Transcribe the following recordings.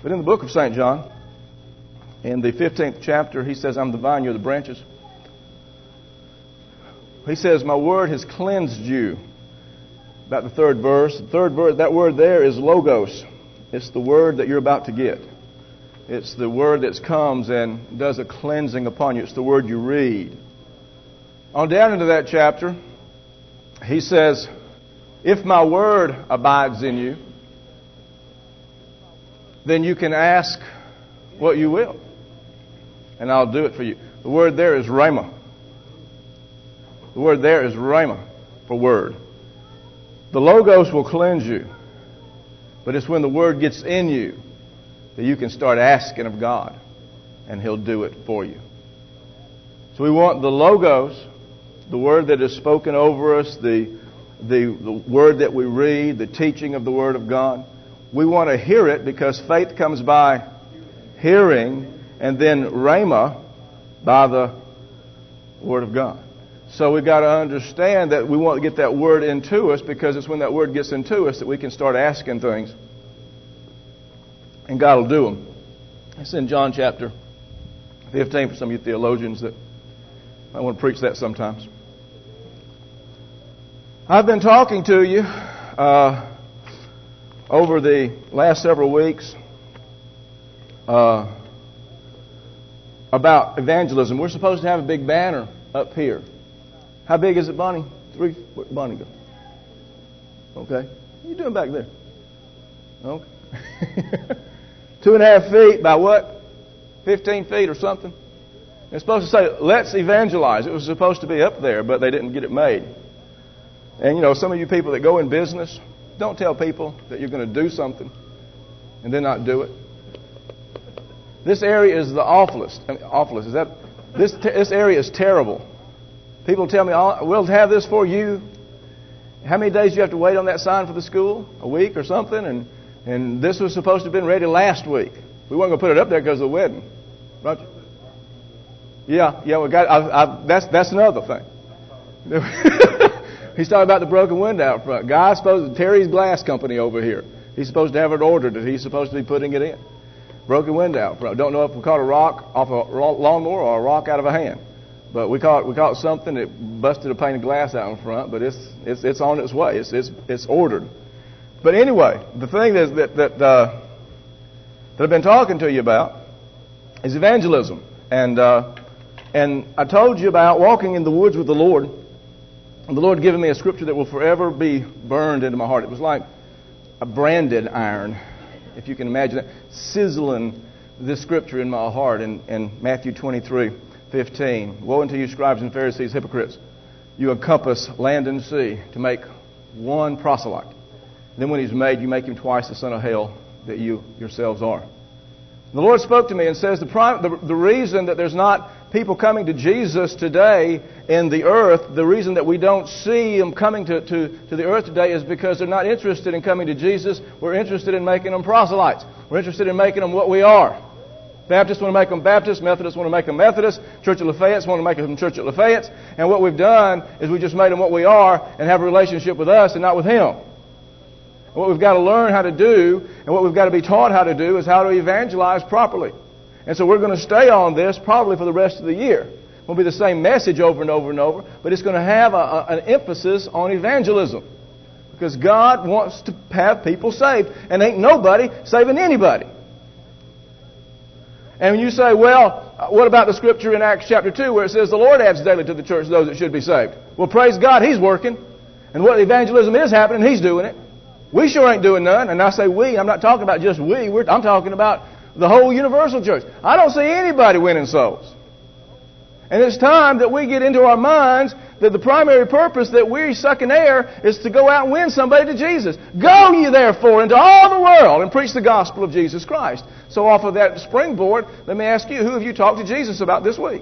But in the book of St. John, in the 15th chapter, he says, I'm the vine, you're the branches. He says, my word has cleansed you. About the third verse. The third verse, that word there is logos. It's the word that you're about to get. It's the word that comes and does a cleansing upon you. It's the word you read. On down into that chapter, he says, if my word abides in you, then you can ask what you will, and I'll do it for you. The word there is rhema. The word there is rhema for word. The logos will cleanse you, but it's when the word gets in you that you can start asking of God, and He'll do it for you. So we want the logos, the word that is spoken over us, the word that we read, the teaching of the Word of God. We want to hear it because faith comes by hearing, and then rhema by the Word of God. So we've got to understand that we want to get that word into us, because it's when that word gets into us that we can start asking things, and God will do them. It's in John chapter 15 for some of you theologians that I want to preach that sometimes. I've been talking to you over the last several weeks about evangelism. We're supposed to have a big banner up here. How big is it, Bonnie? Where'd Bonnie go? Okay. What are you doing back there? Okay. 2.5 feet by what? 15 feet or something? It's supposed to say, let's evangelize. It was supposed to be up there, but they didn't get it made. And you know, some of you people that go in business, don't tell people that you're going to do something and then not do it. This area is the awfulest. Awfulest. This area is terrible. People tell me, we'll have this for you. How many days do you have to wait on that sign for the school? A week or something? And this was supposed to have been ready last week. We weren't going to put it up there because of the wedding. Right? Yeah, we got. That's another thing. He's talking about the broken window out front. Guy's supposed to, Terry's Glass Company over here. He's supposed to have it ordered, and he's supposed to be putting it in. Broken window out front. Don't know if we caught a rock off a lawnmower or a rock out of a hand, but we caught something that busted a pane of glass out in front. But it's on its way. It's ordered. But anyway, the thing that I've been talking to you about is evangelism, and I told you about walking in the woods with the Lord. And the Lord given me a scripture that will forever be burned into my heart. It was like a branded iron, if you can imagine that, sizzling this scripture in my heart in Matthew 23:15. Woe unto you, scribes and Pharisees, hypocrites! You encompass land and sea to make one proselyte. Then when he's made, you make him twice the son of hell that you yourselves are. The Lord spoke to me and says the reason that there's not people coming to Jesus today in the earth, the reason that we don't see them coming to the earth today is because they're not interested in coming to Jesus. We're interested in making them proselytes. We're interested in making them what we are. Baptists want to make them Baptists. Methodists want to make them Methodists. Church of Lafayette's want to make them Church of Lafayette's. And what we've done is we just made them what we are and have a relationship with us and not with Him. What we've got to learn how to do and what we've got to be taught how to do is how to evangelize properly. And so we're going to stay on this probably for the rest of the year. It won't be the same message over and over and over, but it's going to have an emphasis on evangelism. Because God wants to have people saved, and ain't nobody saving anybody. And when you say, well, what about the scripture in Acts chapter 2 where it says the Lord adds daily to the church those that should be saved? Well, praise God, He's working. And what evangelism is happening, He's doing it. We sure ain't doing none. And I say we, I'm not talking about just we. I'm talking about the whole universal church. I don't see anybody winning souls. And it's time that we get into our minds that the primary purpose that we're sucking air is to go out and win somebody to Jesus. Go ye therefore into all the world and preach the gospel of Jesus Christ. So off of that springboard, let me ask you, who have you talked to Jesus about this week?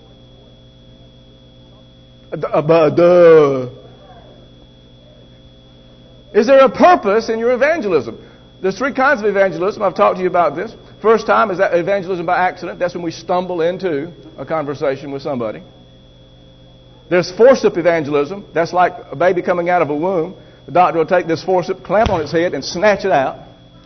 Is there a purpose in your evangelism? There's 3 kinds of evangelism. I've talked to you about this. First time is that evangelism by accident. That's when we stumble into a conversation with somebody. There's forceps evangelism. That's like a baby coming out of a womb. The doctor will take this forceps, clamp on its head, and snatch it out.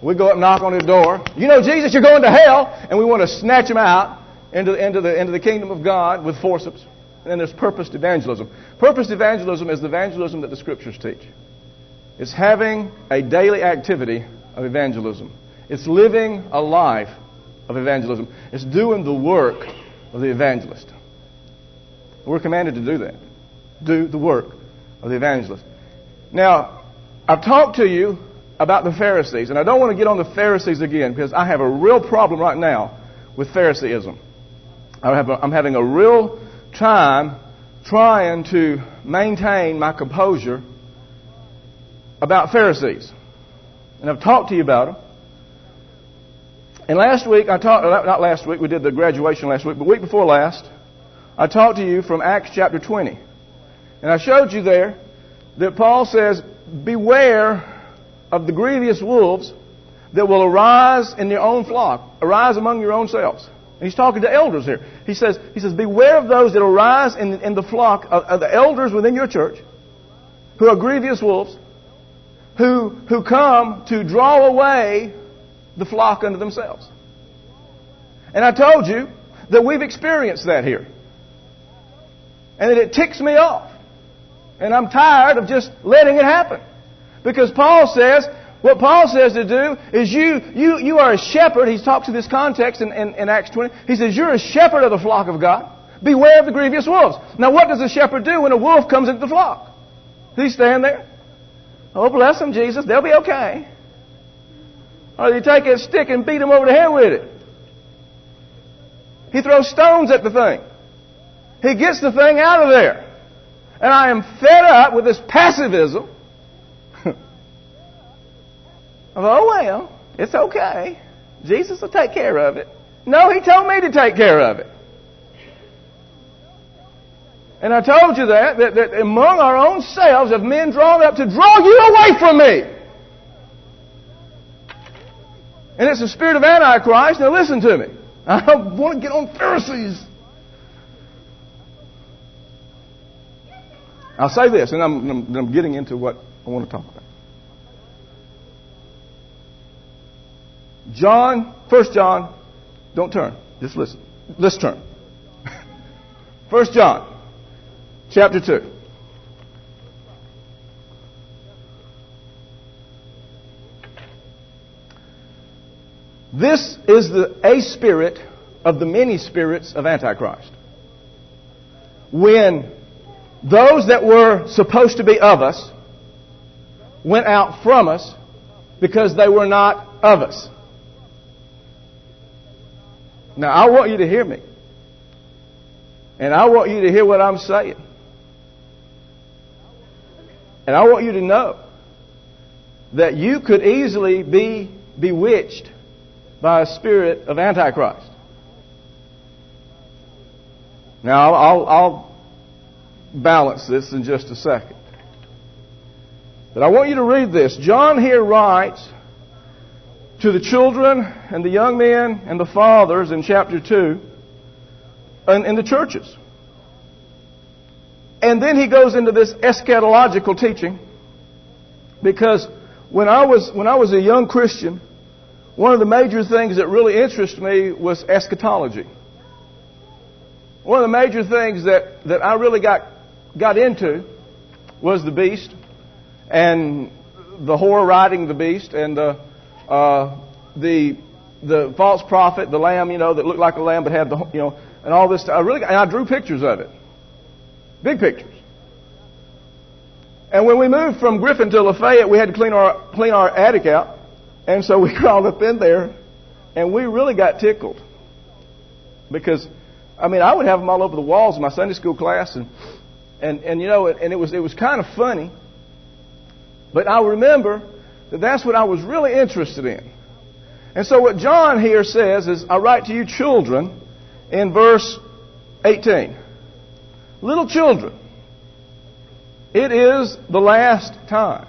We go up and knock on his door. You know, Jesus, you're going to hell. And we want to snatch him out into the kingdom of God with forceps. And then there's purposed evangelism. Purposed evangelism is the evangelism that the Scriptures teach. It's having a daily activity of evangelism. It's living a life of evangelism. It's doing the work of the evangelist. We're commanded to do that. Do the work of the evangelist. Now, I've talked to you about the Pharisees, and I don't want to get on the Pharisees again because I have a real problem right now with Phariseeism. I'm having a real time trying to maintain my composure about Pharisees. And I've talked to you about them. And last week, not last week, we did the graduation last week, but week before last, I talked to you from Acts chapter 20. And I showed you there that Paul says, beware of the grievous wolves that will arise in your own flock, arise among your own selves. And he's talking to elders here. He says, beware of those that arise in the flock of the elders within your church, who are grievous wolves, who come to draw away the flock unto themselves. And I told you that we've experienced that here. And that it ticks me off. And I'm tired of just letting it happen. Because what Paul says to do is you are a shepherd. He talks in this context in Acts 20. He says, you're a shepherd of the flock of God. Beware of the grievous wolves. Now what does a shepherd do when a wolf comes into the flock? Does he stand there? Oh, bless them, Jesus. They'll be okay. Or does he take a stick and beat them over the head with it? He throws stones at the thing. He gets the thing out of there. And I am fed up with this passivism. Oh, well, it's okay. Jesus will take care of it. No, He told me to take care of it. And I told you that among our own selves have men drawn up to draw you away from me. And it's the spirit of Antichrist. Now listen to me. I don't want to get on Pharisees. I'll say this, and I'm getting into what I want to talk about. 1 John, don't turn, just listen. Let's turn. 1 John, chapter 2. This is a spirit of the many spirits of Antichrist. When those that were supposed to be of us went out from us because they were not of us. Now, I want you to hear me. And I want you to hear what I'm saying. And I want you to know that you could easily be bewitched by a spirit of Antichrist. Now, I'll balance this in just a second. But I want you to read this. John here writes to the children and the young men and the fathers in chapter 2 in the churches. And then he goes into this eschatological teaching, because when I was a young Christian, one of the major things that really interested me was eschatology. One of the major things that I really got into was the beast and the whore riding the beast and the false prophet, the lamb, that looked like a lamb but had and all this stuff. I drew pictures of it, big pictures. And when we moved from Griffin to Lafayette, we had to clean our attic out, and so we crawled up in there, and we really got tickled because I would have them all over the walls in my Sunday school class, and it was kind of funny. But I remember that's what I was really interested in. And so what John here says is, I write to you children in verse 18. Little children, it is the last time.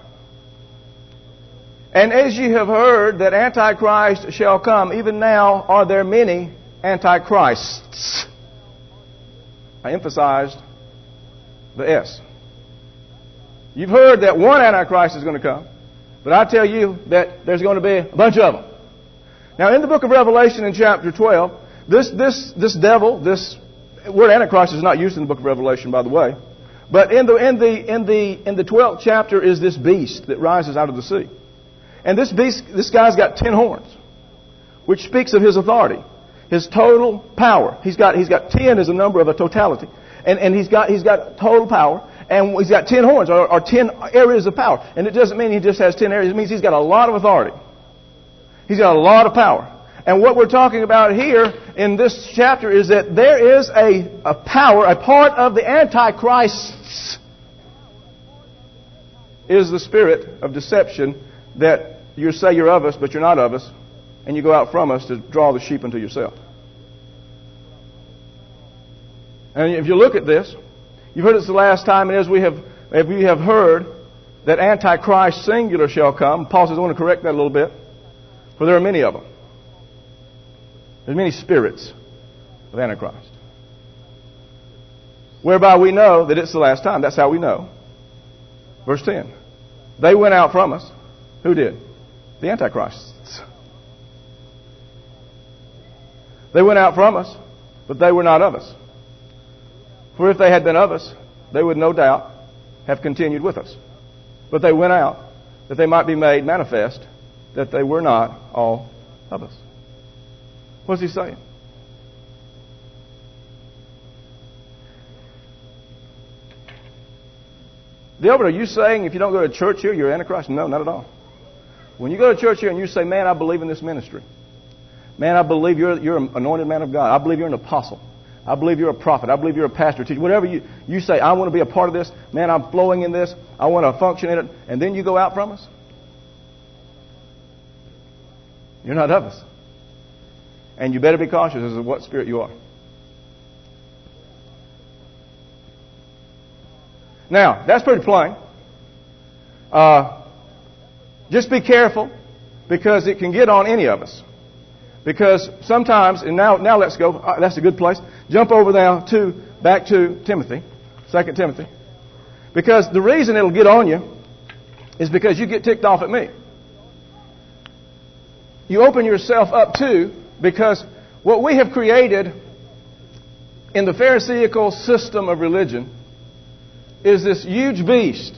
And as ye have heard that Antichrist shall come, even now are there many Antichrists. I emphasized the S. You've heard that one Antichrist is going to come. But I tell you that there's going to be a bunch of them. Now, in the book of Revelation in chapter 12, this devil, this word Antichrist is not used in the book of Revelation, by the way. But in the 12th chapter is this beast that rises out of the sea. And this beast, this guy's got 10 horns, which speaks of his authority, his total power. He's got 10 as a number of a totality. And he's got total power. And he's got 10 horns, or 10 areas of power. And it doesn't mean he just has 10 areas. It means he's got a lot of authority. He's got a lot of power. And what we're talking about here in this chapter is that there is a power, a part of the Antichrist is the spirit of deception that you say you're of us, but you're not of us. And you go out from us to draw the sheep unto yourself. And if you look at this, you've heard this the last time, and as we have heard that Antichrist singular shall come. Paul says, I want to correct that a little bit. For there are many of them. There's many spirits of Antichrist. Whereby we know that it's the last time. That's how we know. Verse 10. They went out from us. Who did? The Antichrists. They went out from us, but they were not of us. For if they had been of us, they would no doubt have continued with us. But they went out, that they might be made manifest, that they were not all of us. What's he saying? Dilbert, are you saying if you don't go to church here, you're Antichrist? No, not at all. When you go to church here and you say, man, I believe in this ministry. Man, I believe you're an anointed man of God. I believe you're an apostle. I believe you're a prophet. I believe you're a pastor, teacher. Whatever you say, I want to be a part of this. Man, I'm flowing in this. I want to function in it. And then you go out from us. You're not of us. And you better be cautious as to what spirit you are. Now, that's pretty plain. Just be careful because it can get on any of us. Because sometimes, and now let's go, that's a good place. Jump over now back to Timothy, 2 Timothy. Because the reason it'll get on you is because you get ticked off at me. You open yourself up to, because what we have created in the Pharisaical system of religion is this huge beast.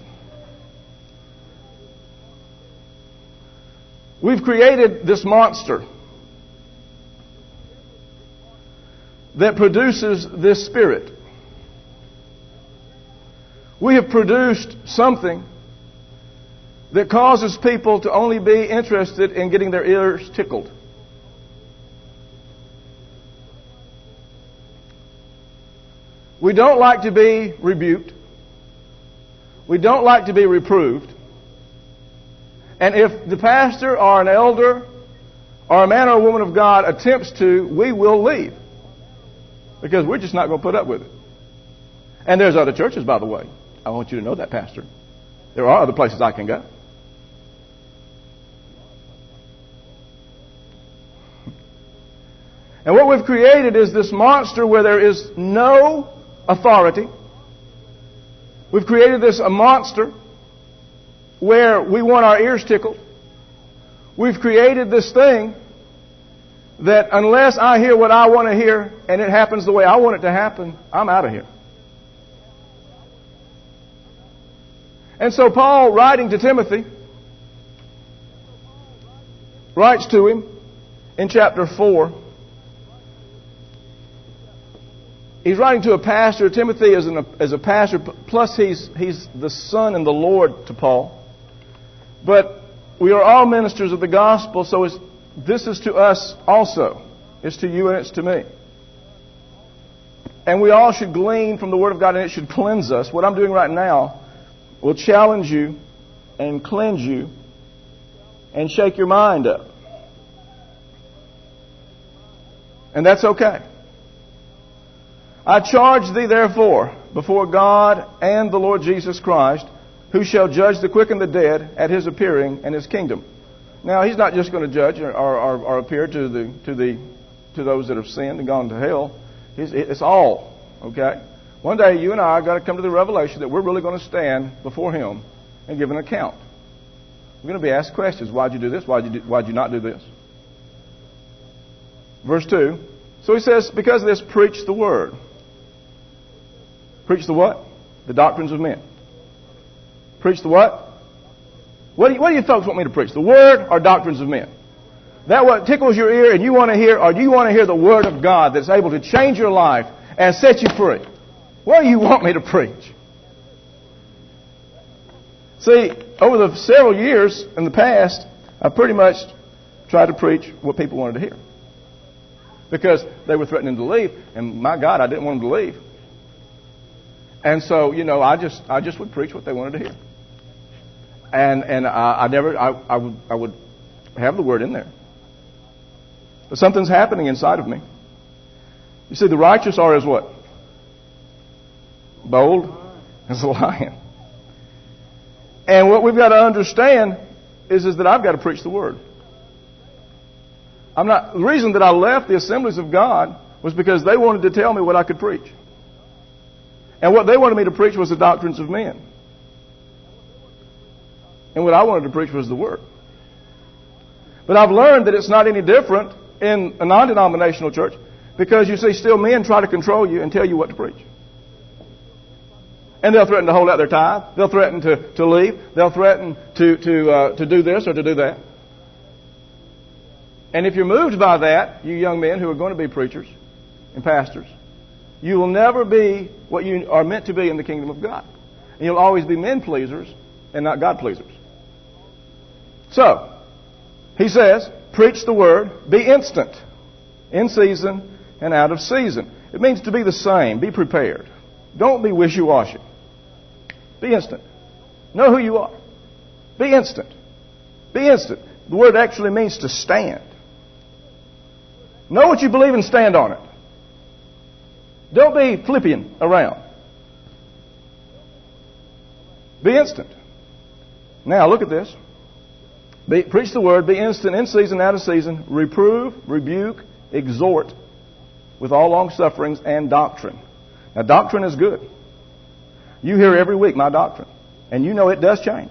We've created this monster that produces this spirit. We have produced something that causes people to only be interested in getting their ears tickled. We don't like to be rebuked. We don't like to be reproved. And if the pastor or an elder or a man or a woman of God attempts to, we will leave. Because we're just not going to put up with it. And there's other churches, by the way. I want you to know that, Pastor. There are other places I can go. And what we've created is this monster where there is no authority. We've created a monster where we want our ears tickled. We've created this thing that unless I hear what I want to hear and it happens the way I want it to happen, I'm out of here. And so Paul, writing to Timothy, writes to him in chapter 4. He's writing to a pastor. Timothy is a pastor, plus he's the son in the Lord to Paul. But we are all ministers of the gospel, so this is to us also. It's to you and it's to me. And we all should glean from the Word of God, and it should cleanse us. What I'm doing right now will challenge you and cleanse you and shake your mind up. And that's okay. I charge thee therefore before God and the Lord Jesus Christ, who shall judge the quick and the dead at His appearing and His kingdom. Now, He's not just going to judge or appear to those that have sinned and gone to hell. It's all, okay? One day, you and I got to come to the revelation that we're really going to stand before Him and give an account. We're going to be asked questions. Why'd you do this? Why'd you not do this? Verse 2. So he says, because of this, preach the word. Preach the what? The doctrines of men. Preach the what? What do you folks want me to preach? The word or doctrines of men? That what tickles your ear and you want to hear, or do you want to hear the word of God that's able to change your life and set you free? What do you want me to preach? See, over the several years in the past, I pretty much tried to preach what people wanted to hear. Because they were threatening to leave, and my God, I didn't want them to leave. And so, I just would preach what they wanted to hear. And I would have the word in there. But something's happening inside of me. You see, the righteous are as what? Bold as a lion. And what we've got to understand is that I've got to preach the word. The reason that I left the Assemblies of God was because they wanted to tell me what I could preach. And what they wanted me to preach was the doctrines of men. And what I wanted to preach was the word. But I've learned that it's not any different in a non-denominational church, because you see, still men try to control you and tell you what to preach. And they'll threaten to hold out their tithe. They'll threaten to leave. They'll threaten to do this or to do that. And if you're moved by that, you young men who are going to be preachers and pastors, you will never be what you are meant to be in the kingdom of God. And you'll always be men pleasers and not God pleasers. So, he says, preach the word, be instant, in season and out of season. It means to be the same, be prepared. Don't be wishy-washy. Be instant. Know who you are. Be instant. Be instant. The word actually means to stand. Know what you believe and stand on it. Don't be flipping around. Be instant. Now look at this. Preach the word, be instant, in season, out of season, reprove, rebuke, exhort with all long sufferings and doctrine. Now doctrine is good. You hear every week my doctrine. And you know it does change.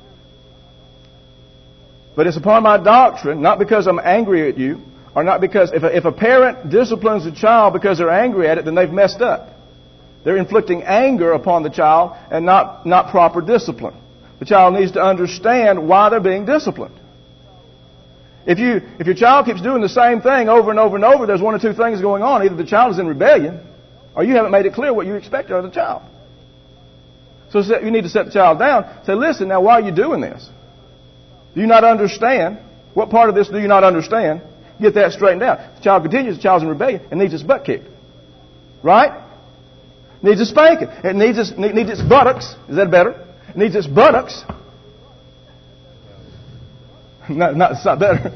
But it's upon my doctrine, not because I'm angry at you, or not because if a parent disciplines a child because they're angry at it, then they've messed up. They're inflicting anger upon the child and not proper discipline. The child needs to understand why they're being disciplined. If your child keeps doing the same thing over and over and over, there's one or two things going on. Either the child is in rebellion, or you haven't made it clear what you expect out of the child. So you need to set the child down. Say, listen, now why are you doing this? Do you not understand? What part of this do you not understand? Get that straightened out. The child continues, the child's in rebellion, and needs its butt kicked. Right? Needs a spanking. It needs its buttocks. Is that better? It needs its buttocks. It's not better.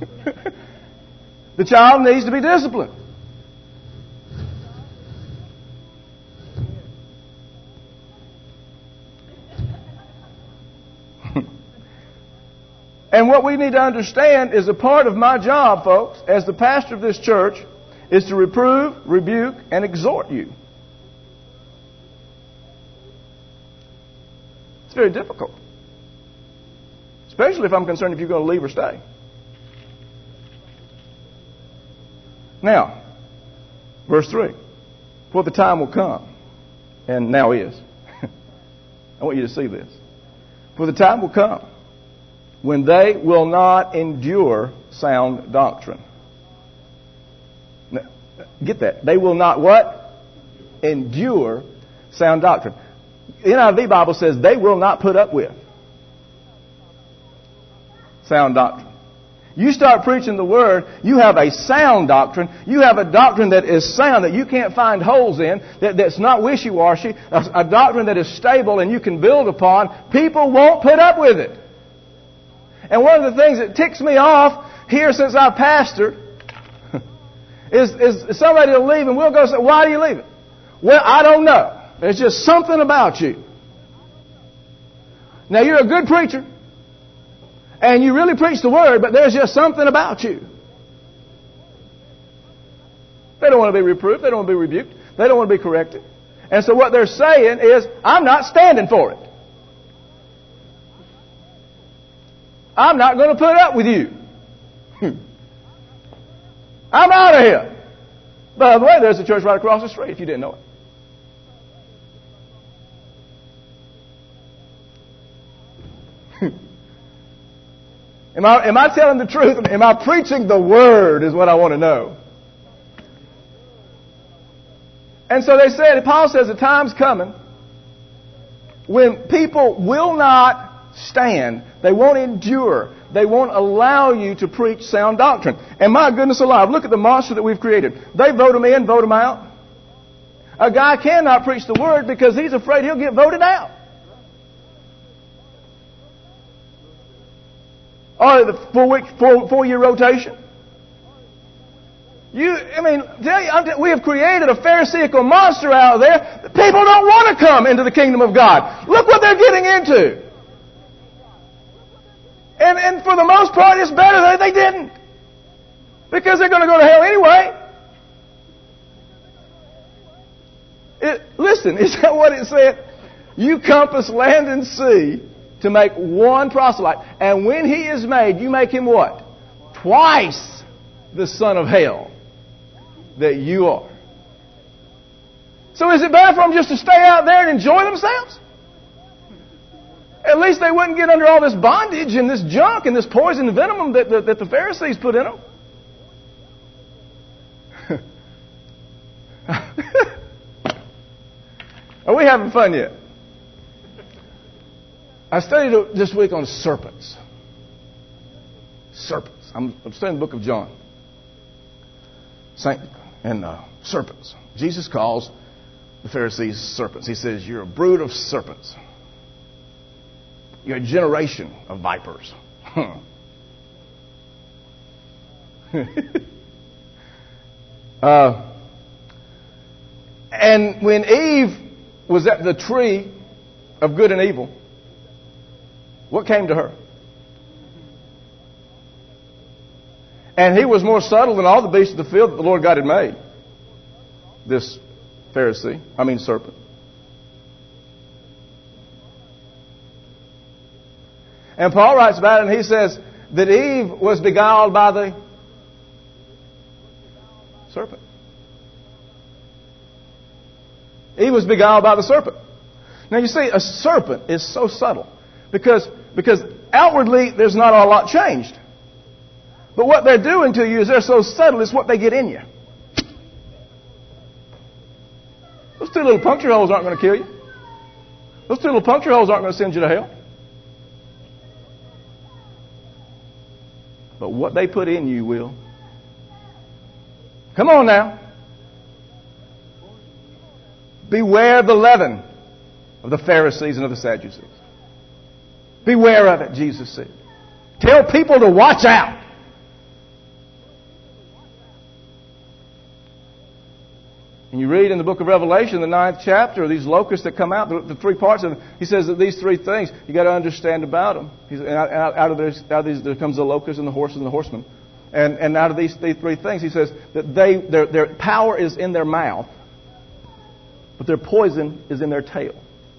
The child needs to be disciplined. And what we need to understand is a part of my job, folks, as the pastor of this church, is to reprove, rebuke, and exhort you. It's very difficult. Especially if I'm concerned if you're going to leave or stay. Now, verse 3. For the time will come, and now is. I want you to see this. For the time will come when they will not endure sound doctrine. Now, get that. They will not what? Endure sound doctrine. The NIV Bible says they will not put up with sound doctrine. You start preaching the Word, you have a sound doctrine. You have a doctrine that is sound, that you can't find holes in, that's not wishy-washy, a doctrine that is stable and you can build upon. People won't put up with it. And one of the things that ticks me off here since I pastored is somebody will leave and we'll go say, why do you leave it? Well, I don't know. There's just something about you. Now, you're a good preacher. And you really preach the Word, but there's just something about you. They don't want to be reproved. They don't want to be rebuked. They don't want to be corrected. And so what they're saying is, I'm not standing for it. I'm not going to put up with you. I'm out of here. By the way, there's a church right across the street if you didn't know it. Am I telling the truth? Am I preaching the Word is what I want to know. And so they said, Paul says the time's coming when people will not stand. They won't endure. They won't allow you to preach sound doctrine. And my goodness alive, look at the monster that we've created. They vote him in, vote him out. A guy cannot preach the Word because he's afraid he'll get voted out. Or the 4-year rotation. We have created a pharisaical monster out there. People don't want to come into the kingdom of God. Look what they're getting into. And for the most part, it's better that they didn't. Because they're going to go to hell anyway. Listen, is that what it said? You compass land and sea to make one proselyte. And when he is made, you make him what? Twice the son of hell that you are. So is it bad for them just to stay out there and enjoy themselves? At least they wouldn't get under all this bondage and this junk and this poison and venom that the Pharisees put in them. Are we having fun yet? I studied this week on serpents. Serpents. I'm studying the book of John. Serpents. Jesus calls the Pharisees serpents. He says, you're a brood of serpents. You're a generation of vipers. And when Eve was at the tree of good and evil, what came to her? And he was more subtle than all the beasts of the field that the Lord God had made. This serpent. And Paul writes about it and he says that Eve was beguiled by the serpent. Eve was beguiled by the serpent. Now you see, a serpent is so subtle because outwardly there's not a lot changed. But what they're doing to you is they're so subtle, it's what they get in you. Those 2 little puncture holes aren't going to kill you. Those 2 little puncture holes aren't going to send you to hell. But what they put in you will. Come on now. Beware of the leaven of the Pharisees and of the Sadducees. Beware of it, Jesus said. Tell people to watch out. And you read in the book of Revelation, the 9th chapter, these locusts that come out, the 3 parts of them, he says that these 3 things, you got to understand about them. Out of these, there comes the locusts and the horses and the horsemen. And out of these 3 things, he says that their power is in their mouth, but their poison is in their tail.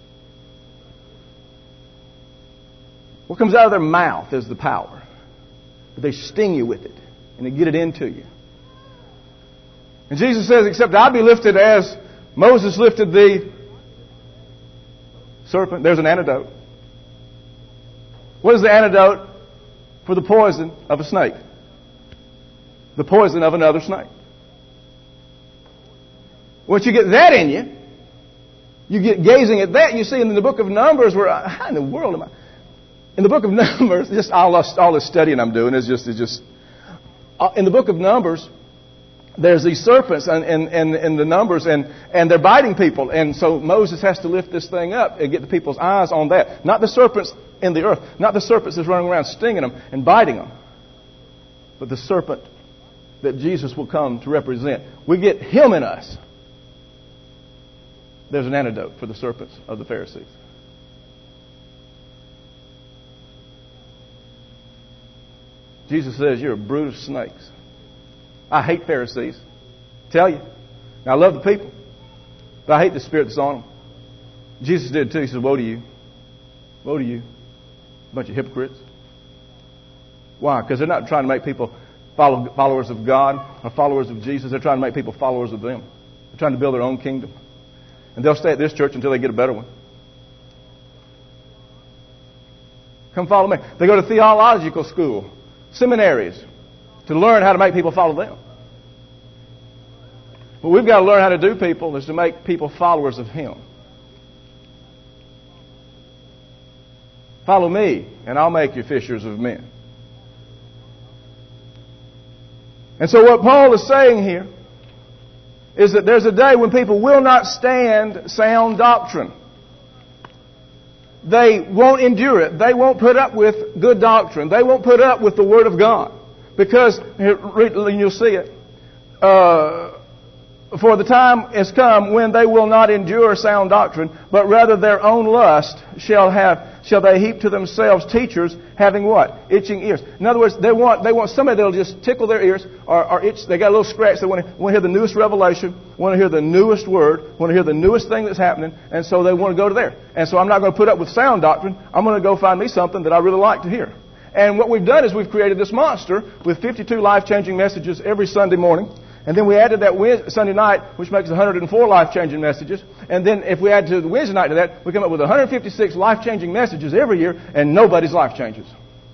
What comes out of their mouth is the power. But they sting you with it, and they get it into you. And Jesus says, except I be lifted as Moses lifted the serpent. There's an antidote. What is the antidote for the poison of a snake? The poison of another snake. Once you get that in you, you get gazing at that. You see in the book of Numbers, how in the world am I? In the book of Numbers, just all this studying I'm doing is just in the book of Numbers. There's these serpents in the Numbers, and they're biting people. And so Moses has to lift this thing up and get the people's eyes on that. Not the serpents in the earth. Not the serpents that's running around stinging them and biting them. But the serpent that Jesus will come to represent. We get him in us. There's an antidote for the serpents of the Pharisees. Jesus says, you're a brood of snakes. I hate Pharisees. Tell you. Now, I love the people. But I hate the spirit that's on them. Jesus did too. He said, woe to you. Woe to you. A bunch of hypocrites. Why? Because they're not trying to make people followers of God or followers of Jesus. They're trying to make people followers of them. They're trying to build their own kingdom. And they'll stay at this church until they get a better one. Come follow me. They go to theological school, seminaries, to learn how to make people follow them. What we've got to learn how to do, people, is to make people followers of Him. Follow me, and I'll make you fishers of men. And so what Paul is saying here is that there's a day when people will not stand sound doctrine. They won't endure it. They won't put up with good doctrine. They won't put up with the Word of God. Because, and you'll see it, for the time has come when they will not endure sound doctrine, but rather their own lust shall they heap to themselves teachers having what? Itching ears. In other words, they want somebody that'll just tickle their ears or itch. They got a little scratch. They want to hear the newest revelation, want to hear the newest word, want to hear the newest thing that's happening, and so they want to go to there. And so I'm not going to put up with sound doctrine. I'm going to go find me something that I really like to hear. And what we've done is we've created this monster with 52 life-changing messages every Sunday morning. And then we added that Sunday night, which makes 104 life-changing messages. And then if we add to the Wednesday night to that, we come up with 156 life-changing messages every year, and nobody's life changes.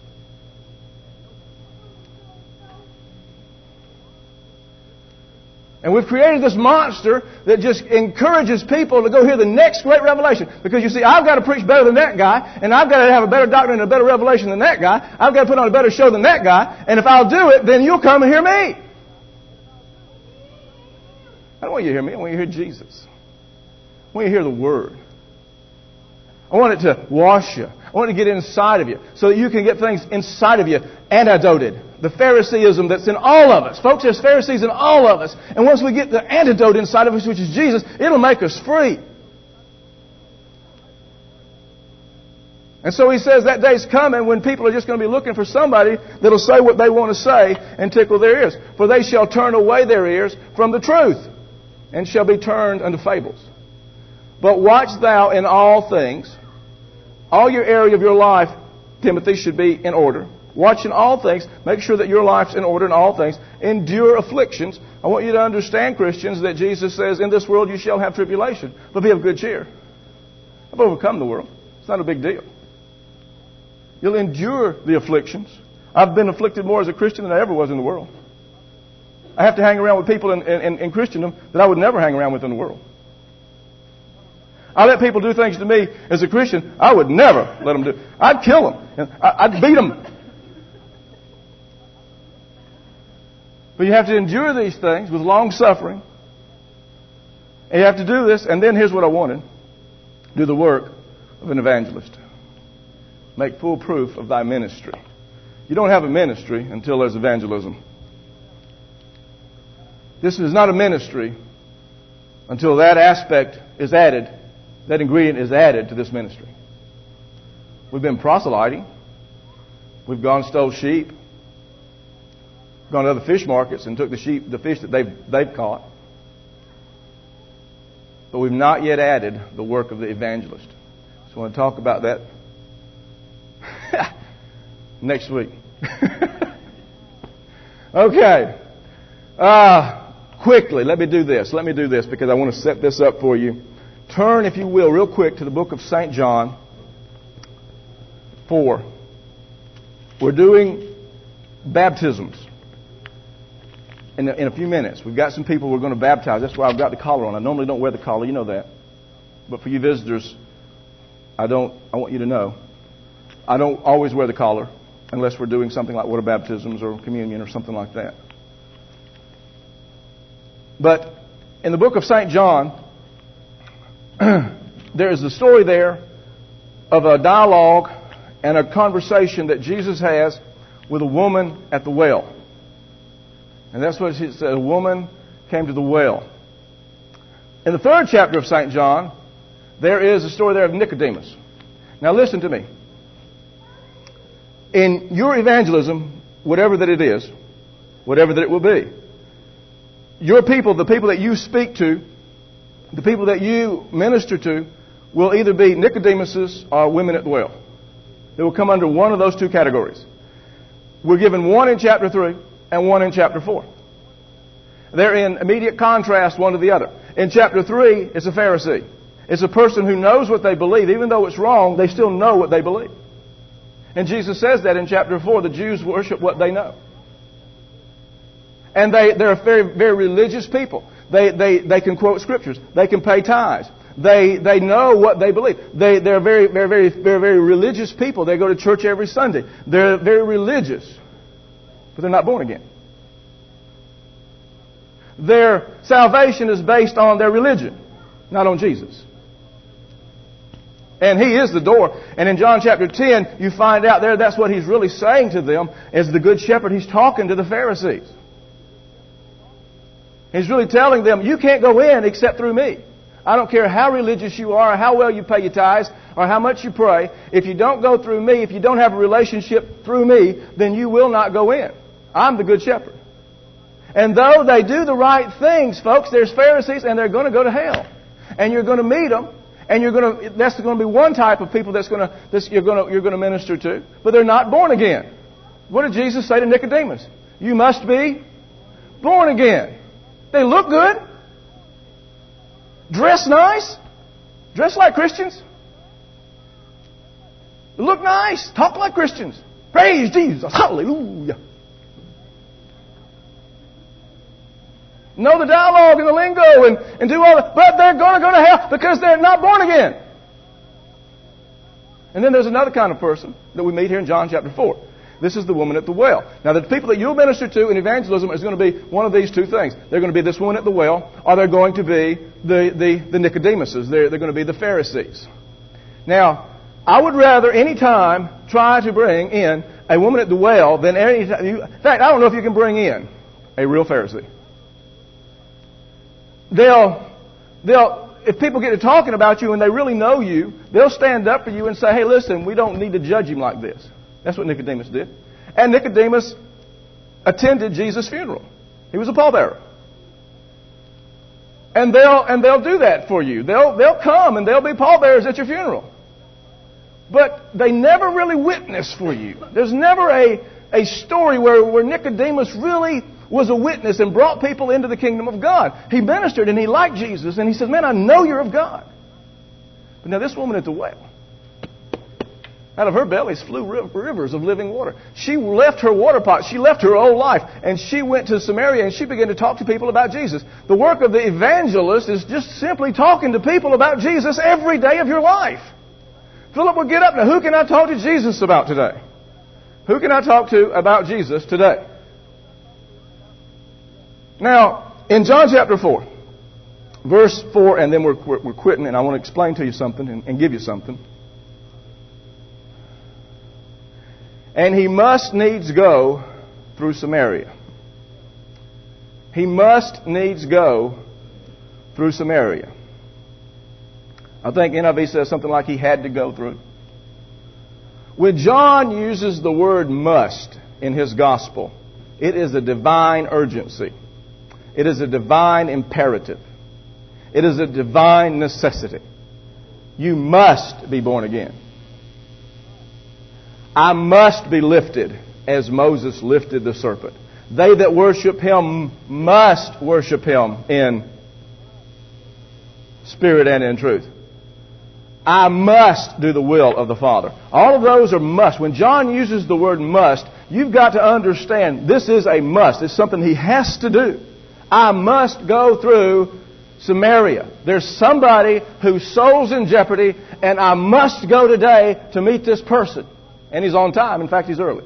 And we've created this monster that just encourages people to go hear the next great revelation. Because you see, I've got to preach better than that guy, and I've got to have a better doctrine and a better revelation than that guy. I've got to put on a better show than that guy. And if I'll do it, then you'll come and hear me. I don't want you to hear me. I want you to hear Jesus. I want you to hear the Word. I want it to wash you. I want it to get inside of you so that you can get things inside of you antidoted. The Phariseeism that's in all of us. Folks, there's Pharisees in all of us. And once we get the antidote inside of us, which is Jesus, it'll make us free. And so he says that day's coming when people are just going to be looking for somebody that'll say what they want to say and tickle their ears. For they shall turn away their ears from the truth and shall be turned unto fables. But watch thou in all things. All your area of your life, Timothy, should be in order. Watch in all things. Make sure that your life's in order in all things. Endure afflictions. I want you to understand, Christians, that Jesus says, in this world you shall have tribulation, but be of good cheer. I've overcome the world. It's not a big deal. You'll endure the afflictions. I've been afflicted more as a Christian than I ever was in the world. I have to hang around with people in Christendom that I would never hang around with in the world. I let people do things to me as a Christian I would never let them do. I'd kill them. I'd beat them. But you have to endure these things with long suffering. And you have to do this. And then here's what I wanted. Do the work of an evangelist. Make full proof of thy ministry. You don't have a ministry until there's evangelism. This is not a ministry until that aspect is added, that ingredient is added to this ministry. We've been proselyting. We've gone and stole sheep. Gone to other fish markets and took the fish that they've caught. But we've not yet added the work of the evangelist. So I want to talk about that next week. Okay. Quickly, let me do this because I want to set this up for you. Turn, if you will, real quick to the book of St. John 4. We're doing baptisms in a few minutes. We've got some people we're going to baptize. That's why I've got the collar on. I normally don't wear the collar, you know that. But for you visitors, I want you to know, I don't always wear the collar unless we're doing something like water baptisms or communion or something like that. But in the book of St. John, there is a story there of a dialogue and a conversation that Jesus has with a woman at the well. And that's what it says. A woman came to the well. In the 3rd chapter of St. John, there is a story there of Nicodemus. Now listen to me. In your evangelism, whatever that it is, whatever that it will be, your people, the people that you speak to, the people that you minister to, will either be Nicodemuses or women at the well. They will come under one of those two categories. We're given one in chapter 3 and one in chapter 4. They're in immediate contrast one to the other. In chapter 3, it's a Pharisee. It's a person who knows what they believe. Even though it's wrong, they still know what they believe. And Jesus says that in chapter 4, the Jews worship what they know. And they're very, very religious people. They can quote scriptures. They can pay tithes. They know what they believe. They're very religious people. They go to church every Sunday. They're very religious. But they're not born again. Their salvation is based on their religion, not on Jesus. And He is the door. And in John chapter 10, you find out there that's what He's really saying to them. As the Good Shepherd, He's talking to the Pharisees. He's really telling them, you can't go in except through me. I don't care how religious you are, or how well you pay your tithes, or how much you pray. If you don't go through me, if you don't have a relationship through me, then you will not go in. I'm the Good Shepherd. And though they do the right things, folks, there's Pharisees and they're going to go to hell. And you're going to meet them. And that's going to be one type of people you're going to minister to. But they're not born again. What did Jesus say to Nicodemus? You must be born again. They look good. Dress nice. Dress like Christians. Look nice. Talk like Christians. Praise Jesus. Hallelujah. Know the dialogue and the lingo and do all that. But they're going to go to hell because they're not born again. And then there's another kind of person that we meet here in John chapter 4. This is the woman at the well. Now, the people that you'll minister to in evangelism is going to be one of these two things. They're going to be this woman at the well, or they're going to be the Nicodemuses. They're going to be the Pharisees. Now, I would rather any time try to bring in a woman at the well than any time. In fact, I don't know if you can bring in a real Pharisee. If people get to talking about you and they really know you, they'll stand up for you and say, hey, listen, we don't need to judge him like this. That's what Nicodemus did. And Nicodemus attended Jesus' funeral. He was a pallbearer. And they'll do that for you. They'll come and they'll be pallbearers at your funeral. But they never really witness for you. There's never a story where Nicodemus really was a witness and brought people into the kingdom of God. He ministered and he liked Jesus and he says, man, I know you're of God. But now this woman at the well, out of her bellies flew rivers of living water. She left her water pot. She left her old life. And she went to Samaria and she began to talk to people about Jesus. The work of the evangelist is just simply talking to people about Jesus every day of your life. Philip will get up. Now, who can I talk to Jesus about today? Who can I talk to about Jesus today? Now, in John chapter 4, verse 4, and then we're quitting, and I want to explain to you something and give you something. And he must needs go through Samaria. He must needs go through Samaria. I think NIV says something like he had to go through. When John uses the word must in his gospel, it is a divine urgency. It is a divine imperative. It is a divine necessity. You must be born again. I must be lifted as Moses lifted the serpent. They that worship Him must worship Him in spirit and in truth. I must do the will of the Father. All of those are must. When John uses the word must, you've got to understand this is a must. It's something he has to do. I must go through Samaria. There's somebody whose soul's in jeopardy, and I must go today to meet this person. And he's on time. In fact, he's early.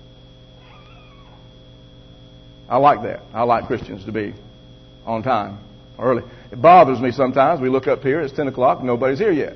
I like that. I like Christians to be on time, early. It bothers me sometimes. We look up here, it's 10 o'clock, nobody's here yet.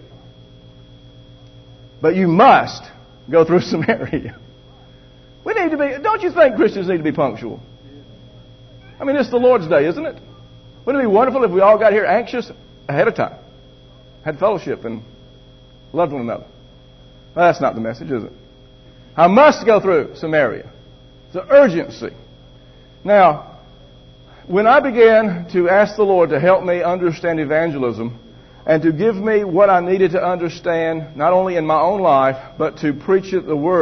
But you must go through Samaria. We need to be, don't you think Christians need to be punctual? I mean, it's the Lord's Day, isn't it? Wouldn't it be wonderful if we all got here anxious ahead of time? Had fellowship and loved one another. Well, that's not the message, is it? I must go through Samaria. It's an urgency. Now, when I began to ask the Lord to help me understand evangelism and to give me what I needed to understand, not only in my own life, but to preach the Word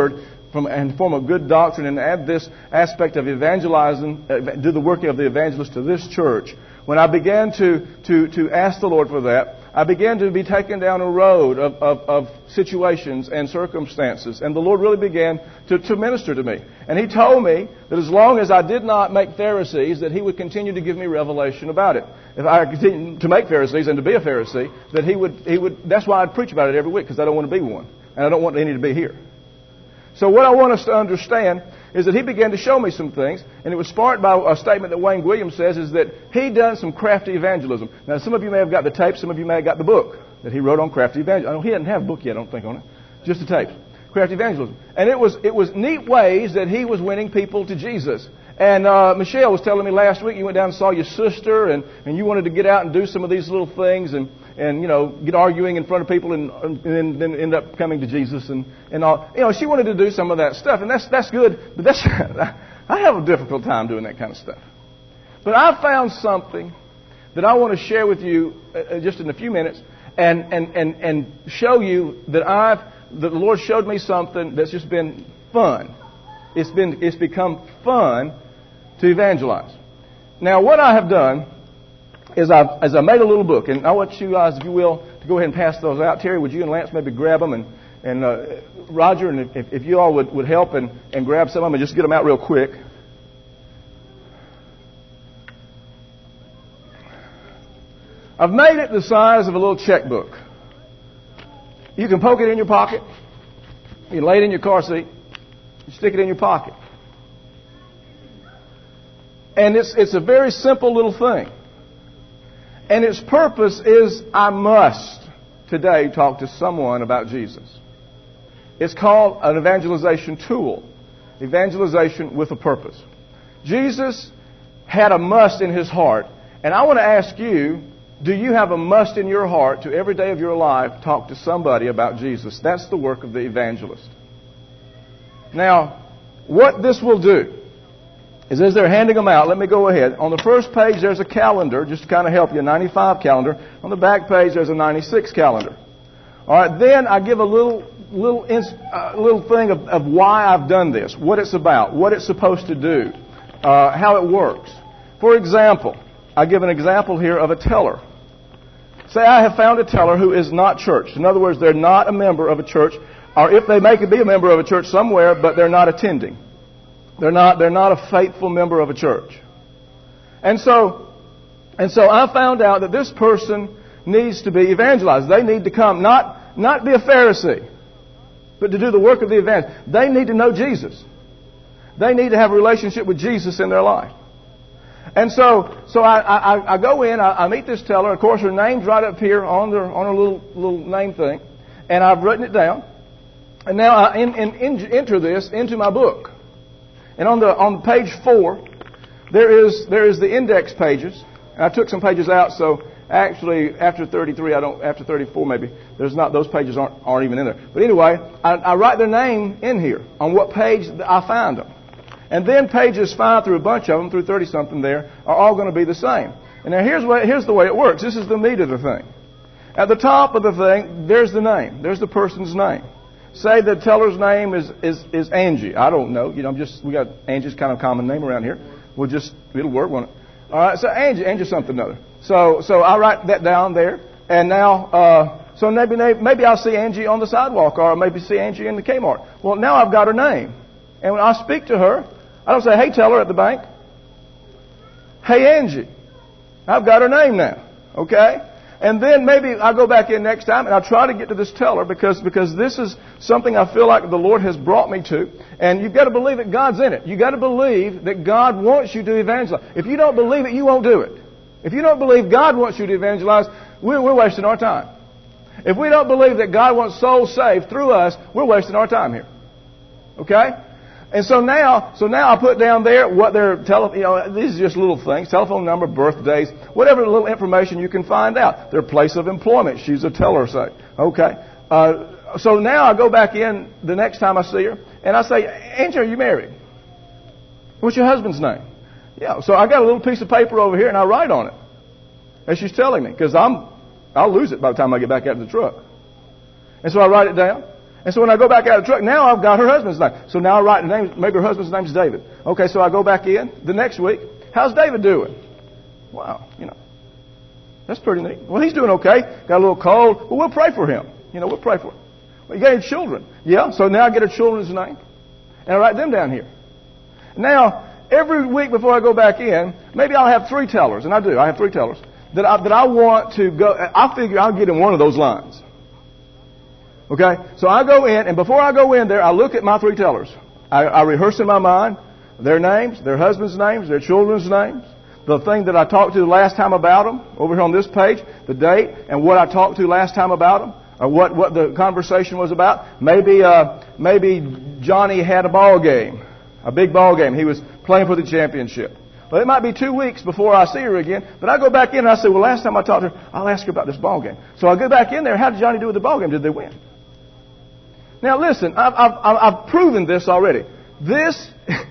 and form a good doctrine and add this aspect of evangelizing, do the working of the evangelist to this church, when I began to ask the Lord for that, I began to be taken down a road of situations and circumstances. And the Lord really began to minister to me. And He told me that as long as I did not make Pharisees, that He would continue to give me revelation about it. If I continued to make Pharisees and to be a Pharisee, that He would, that's why I'd preach about it every week, because I don't want to be one. And I don't want any to be here. So what I want us to understand is that He began to show me some things, and it was sparked by a statement that Wayne Williams says, is that he done some crafty evangelism. Now, some of you may have got the tape, some of you may have got the book that he wrote on crafty evangelism. He didn't have a book yet, I don't think, on it. Just the tape. Crafty evangelism. And it was neat ways that he was winning people to Jesus. And Michelle was telling me last week you went down and saw your sister, and you wanted to get out and do some of these little things, and get arguing in front of people, and then end up coming to Jesus and all. She wanted to do some of that stuff, and that's good. But I have a difficult time doing that kind of stuff. But I found something that I want to share with you just in a few minutes, and show you that the Lord showed me something that's just been fun. It's become fun to evangelize. Now, what I have done is I made a little book, and I want you guys, if you will, to go ahead and pass those out. Terry, would you and Lance maybe grab them, and Roger, and if you all would help and grab some of them and just get them out real quick. I've made it the size of a little checkbook. You can poke it in your pocket. You can lay it in your car seat. You stick it in your pocket. And it's a very simple little thing. And its purpose is, I must today talk to someone about Jesus. It's called an evangelization tool. Evangelization with a purpose. Jesus had a must in His heart. And I want to ask you, do you have a must in your heart to every day of your life talk to somebody about Jesus? That's the work of the evangelist. Now, what this will do is, as they're handing them out, let me go ahead. On the first page, there's a calendar, just to kind of help you, a 95 calendar. On the back page, there's a 96 calendar. All right, then I give a little thing of why I've done this, what it's about, what it's supposed to do, how it works. For example, I give an example here of a teller. Say I have found a teller who is not churched. In other words, they're not a member of a church, or if they may be a member of a church somewhere, but they're not attending. They're not a faithful member of a church. And so I found out that this person needs to be evangelized. They need to come, not be a Pharisee, but to do the work of the evangelist. They need to know Jesus. They need to have a relationship with Jesus in their life. And so I go in, I meet this teller. Of course, her name's right up here on her little name thing, and I've written it down. And now I enter this into my book. And on page 4, there is the index pages. And I took some pages out, so actually after 33, after 34 maybe, those pages aren't even in there. But anyway, I write their name in here on what page I find them. And then pages 5 through a bunch of them, through 30-something there, are all going to be the same. And now here's the way it works. This is the meat of the thing. At the top of the thing, there's the name. There's the person's name. Say the teller's name is Angie. I don't know. We got Angie's kind of a common name around here. It'll work, won't it? All right, so Angie something or other. So I write that down there. And now, so maybe I'll see Angie on the sidewalk, or maybe see Angie in the Kmart. Well, now I've got her name. And when I speak to her, I don't say, hey, teller at the bank. Hey, Angie. I've got her name now. Okay? And then maybe I'll go back in next time and I'll try to get to this teller because this is something I feel like the Lord has brought me to. And you've got to believe that God's in it. You've got to believe that God wants you to evangelize. If you don't believe it, you won't do it. If you don't believe God wants you to evangelize, we're wasting our time. If we don't believe that God wants souls saved through us, we're wasting our time here. Okay? And so now I put down there what their these are just little things, telephone number, birthdays, whatever little information you can find out. Their place of employment. She's a teller, say. Okay. So now I go back in the next time I see her, and I say, Angie, are you married? What's your husband's name? Yeah. So I got a little piece of paper over here, and I write on it. And she's telling me, because I'll lose it by the time I get back out of the truck. And so I write it down. And so when I go back out of the truck, now I've got her husband's name. So now I write the name, maybe her husband's name is David. Okay, so I go back in the next week. How's David doing? Wow, that's pretty neat. Well, he's doing okay. Got a little cold. Well, we'll pray for him. We'll pray for him. Well, you got any children? Yeah, so now I get her children's name. And I write them down here. Now, every week before I go back in, maybe I'll have 3 tellers. And I do. I have 3 tellers. That I want to go. I figure I'll get in one of those lines. Okay? So I go in, and before I go in there, I look at my 3 tellers. I rehearse in my mind their names, their husbands' names, their children's names, the thing that I talked to the last time about them, over here on this page, the date, and what I talked to last time about them, or what the conversation was about. Maybe Johnny had a ball game, a big ball game. He was playing for the championship. Well, it might be 2 weeks before I see her again, but I go back in and I say, well, last time I talked to her, I'll ask her about this ball game. So I go back in there. How did Johnny do with the ball game? Did they win? Now listen, I've proven this already. This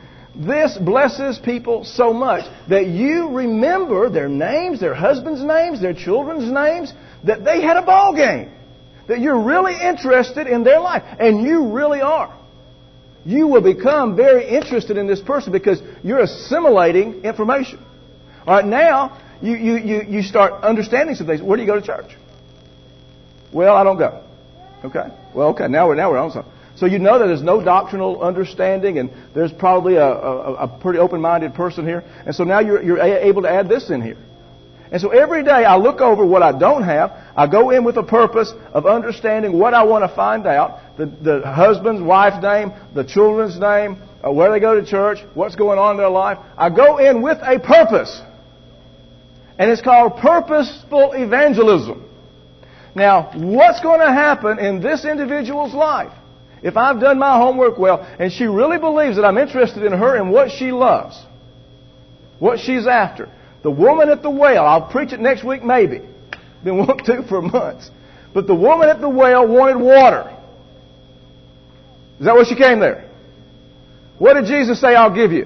blesses people so much that you remember their names, their husbands' names, their children's names, that they had a ball game, that you're really interested in their life, and you really are. You will become very interested in this person because you're assimilating information. All right, now you start understanding some things. Where do you go to church? Well, I don't go. Okay. Well, okay. Now we're on something. So you know that there's no doctrinal understanding, and there's probably a pretty open-minded person here. And so now you're able to add this in here. And so every day I look over what I don't have. I go in with a purpose of understanding what I want to find out. The husband's, wife's name, the children's name, where they go to church, what's going on in their life. I go in with a purpose. And it's called purposeful evangelism. Now, what's going to happen in this individual's life? If I've done my homework well, and she really believes that I'm interested in her and what she loves, what she's after. The woman at the well, I'll preach it next week maybe. Been wanting to for months. But the woman at the well wanted water. Is that why she came there? What did Jesus say, I'll give you?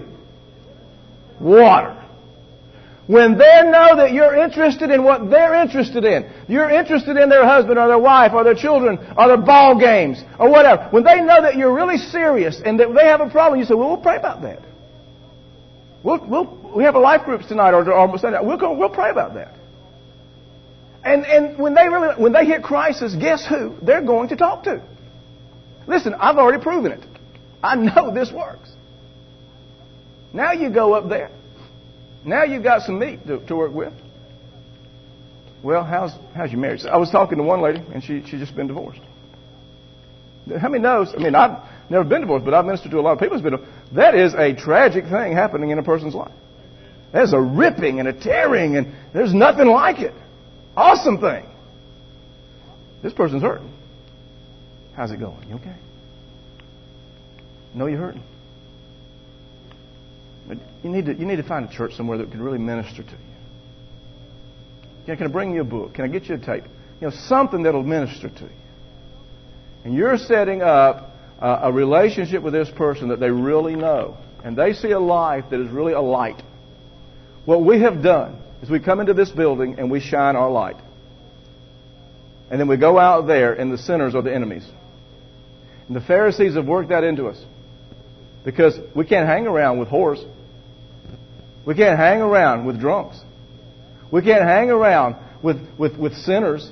Water. When they know that you're interested in what they're interested in, you're interested in their husband or their wife or their children or their ball games or whatever. When they know that you're really serious and that they have a problem, you say, well, we'll pray about that. We have a life groups tonight or Sunday. We'll pray about that. And when they hit crisis, guess who they're going to talk to? Listen, I've already proven it. I know this works. Now you go up there. Now you've got some meat to work with. Well, how's your marriage? I was talking to one lady, and she's just been divorced. How many knows? I mean, I've never been divorced, but I've ministered to a lot of people who's been divorced. That is a tragic thing happening in a person's life. There's a ripping and a tearing, and there's nothing like it. Awesome thing. This person's hurting. How's it going? You okay? No, you're hurting. But you need to find a church somewhere that can really minister to you. Can I bring you a book? Can I get you a tape? Something that'll minister to you. And you're setting up a relationship with this person that they really know. And they see a life that is really a light. What we have done is we come into this building and we shine our light. And then we go out there and the sinners are the enemies. And the Pharisees have worked that into us. Because we can't hang around with whores. We can't hang around with drunks. We can't hang around with sinners.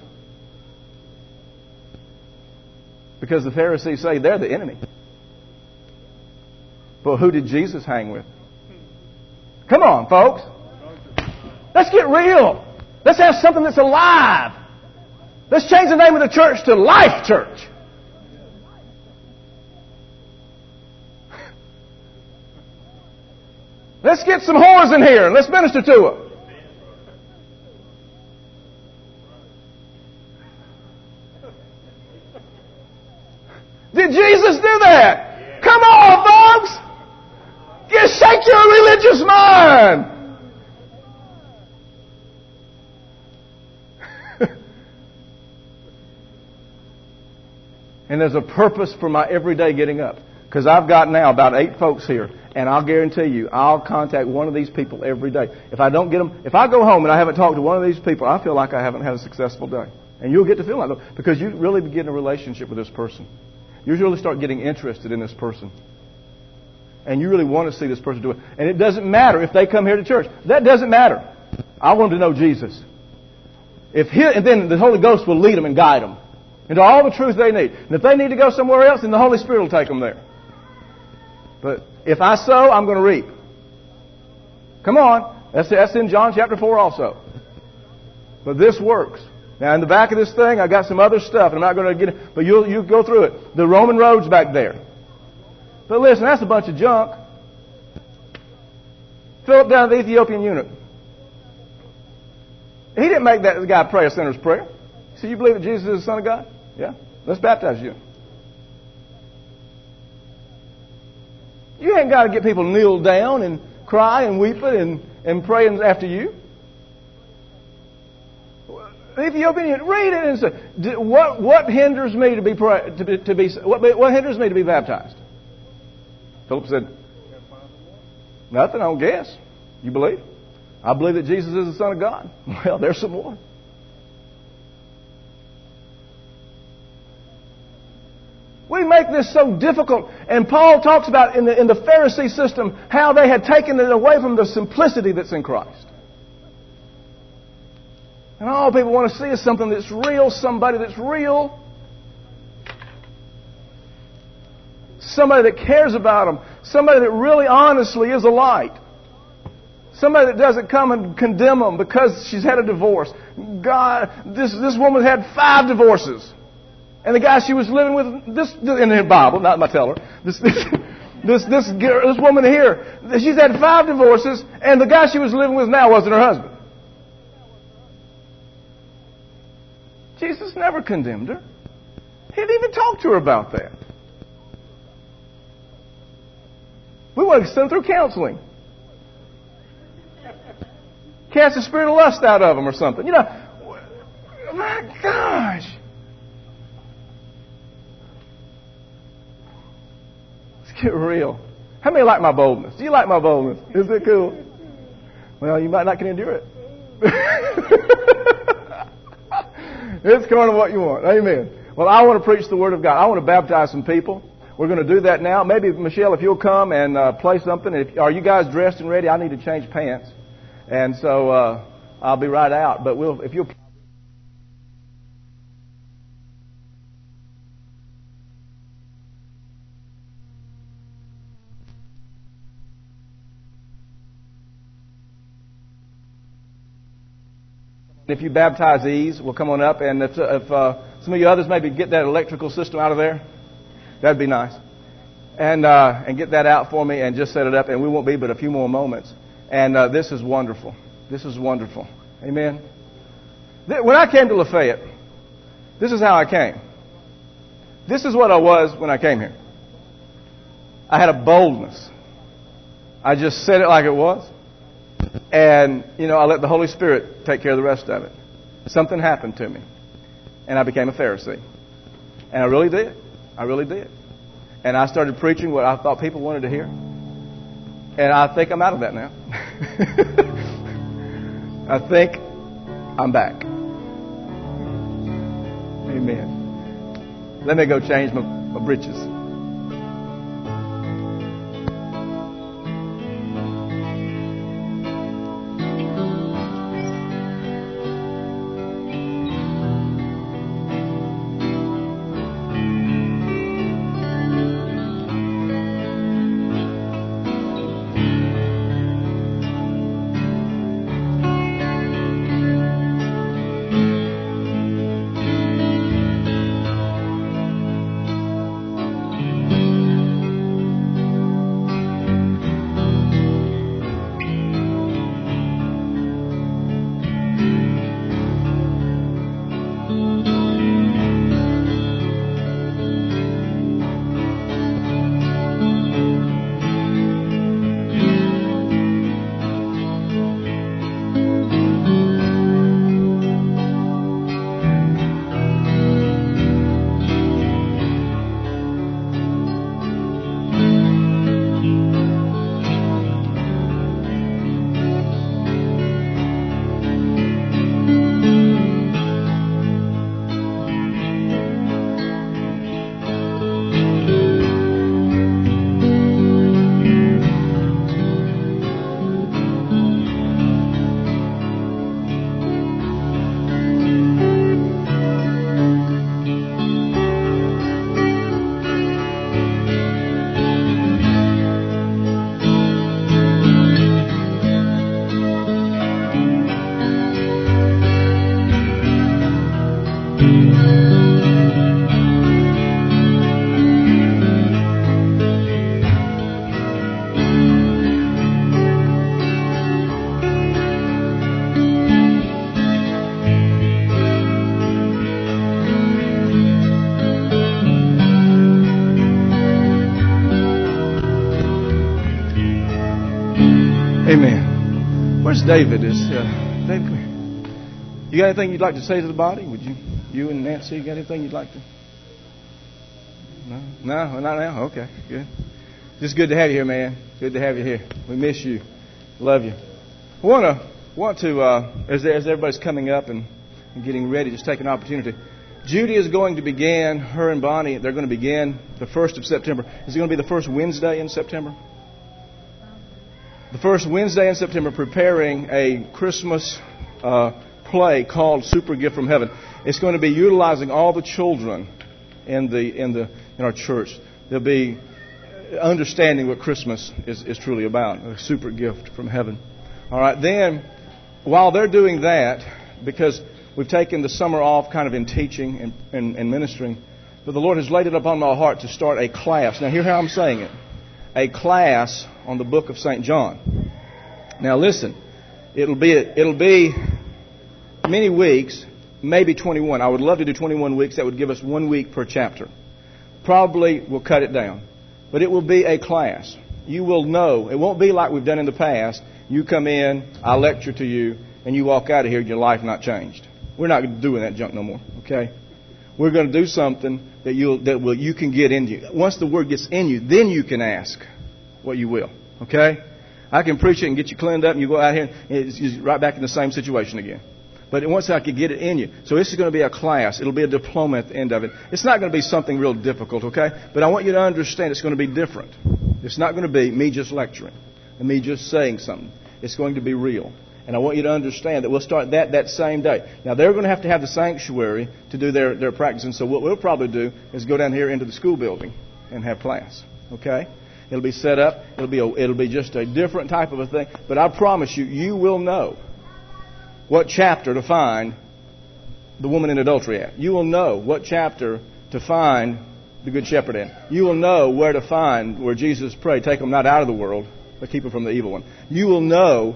Because the Pharisees say they're the enemy. But who did Jesus hang with? Come on, folks. Let's get real. Let's have something that's alive. Let's change the name of the church to Life Church. Let's get some whores in here and let's minister to them. Did Jesus do that? Come on, folks! Shake your religious mind! And there's a purpose for my everyday getting up. Because I've got now about 8 folks here. And I'll guarantee you, I'll contact one of these people every day. If I don't get them, if I go home and I haven't talked to one of these people, I feel like I haven't had a successful day. And you'll get to feel like that because you really begin a relationship with this person. you really start getting interested in this person. And you really want to see this person do it. And it doesn't matter if they come here to church. That doesn't matter. I want them to know Jesus. And then the Holy Ghost will lead them and guide them into all the truth they need. And if they need to go somewhere else, then the Holy Spirit will take them there. But if I sow, I'm going to reap. Come on. That's in John chapter 4 also. But this works. Now, in the back of this thing, I got some other stuff, and I'm not going to get it, but you'll go through it. The Roman road's back there. But listen, that's a bunch of junk. Philip down the Ethiopian eunuch. He didn't make that guy pray a sinner's prayer. He said, you believe that Jesus is the Son of God? Yeah. Let's baptize you. You ain't got to get people to kneel down and cry and weep and pray after you. The Ethiopian eunuch, read it and say, what hinders me to be what hinders me to be baptized? Philip said, nothing, I don't guess. You believe? I believe that Jesus is the Son of God. Well, there's some more. We make this so difficult. And Paul talks about in the Pharisee system how they had taken it away from the simplicity that's in Christ. And all people want to see is something that's real, somebody that's real. Somebody that cares about them. Somebody that really honestly is a light. Somebody that doesn't come and condemn them because she's had a divorce. God, this woman had 5 divorces. And the guy she was living with, in the Bible, not my teller, this woman here, she's had 5 divorces, and the guy she was living with now wasn't her husband. Jesus never condemned her. He didn't even talk to her about that. We want to send through counseling. Cast the spirit of lust out of them or something. You know, my gosh. Let's get real. How many like my boldness? Do you like my boldness? Is it cool? Well, you might not can endure it. It's kind of what you want. Amen. Well, I want to preach the Word of God. I want to baptize some people. We're going to do that now. Maybe, Michelle, if you'll come and play something. Are you guys dressed and ready? I need to change pants. And so I'll be right out. But if you'll... If you baptize these, we'll come on up. And if some of you others maybe get that electrical system out of there, that'd be nice. And get that out for me and just set it up. And we won't be but a few more moments. And this is wonderful. This is wonderful. Amen. When I came to Lafayette, this is how I came. This is what I was when I came here. I had a boldness. I just said it like it was. And, I let the Holy Spirit take care of the rest of it. Something happened to me. And I became a Pharisee. And I really did. I really did. And I started preaching what I thought people wanted to hear. And I think I'm out of that now. I think I'm back. Amen. Let me go change my britches. Amen. Where's David? Is David? Come here. You got anything you'd like to say to the body? Would you? You and Nancy, you got anything you'd like to? No, not now. Okay, good. Just good to have you here, man. Good to have you here. We miss you. Love you. I want to as everybody's coming up and getting ready, just take an opportunity. Judy is going to begin, her and Bonnie, they're going to begin the 1st of September. Is it going to be the first Wednesday in September? The first Wednesday in September, preparing a Christmas play called Super Gift from Heaven. It's going to be utilizing all the children in our church. They'll be understanding what Christmas is truly about, a super gift from heaven. All right, then, while they're doing that, because we've taken the summer off kind of in teaching and ministering, but the Lord has laid it upon my heart to start a class. Now, hear how I'm saying it. A class on the book of St. John. Now, listen, it'll be many weeks, maybe 21. I would love to do 21 weeks. That would give us 1 week per chapter. Probably we'll cut it down. But it will be a class. You will know. It won't be like we've done in the past. You come in, I lecture to you, and you walk out of here and your life not changed. We're not doing that junk no more, okay? We're going to do something that you can get into you. Once the Word gets in you, then you can ask what you will, okay? I can preach it and get you cleaned up, and you go out here and it's right back in the same situation again. But once I could get it in you. So this is going to be a class. It'll be a diploma at the end of it. It's not going to be something real difficult, okay? But I want you to understand it's going to be different. It's not going to be me just lecturing and me just saying something. It's going to be real. And I want you to understand that we'll start that same day. Now, they're going to have the sanctuary to do their practice. And so what we'll probably do is go down here into the school building and have class, okay? It'll be set up. It'll be just a different type of a thing. But I promise you, you will know what chapter to find the woman in adultery at. You will know what chapter to find the Good Shepherd in. You will know where to find where Jesus prayed, take them not out of the world, but keep them from the evil one. You will know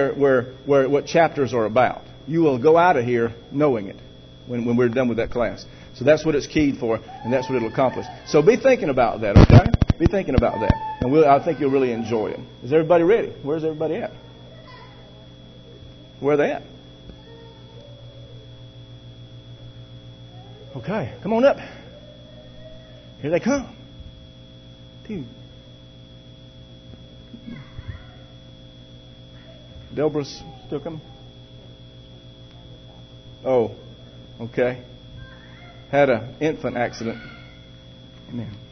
what chapters are about. You will go out of here knowing it when we're done with that class. So that's what it's keyed for, and that's what it'll accomplish. So be thinking about that, okay? Be thinking about that. And I think you'll really enjoy it. Is everybody ready? Where's everybody at? Where are they at? Okay, come on up. Here they come. Delbra's still coming? Oh, okay. Had an infant accident. Amen.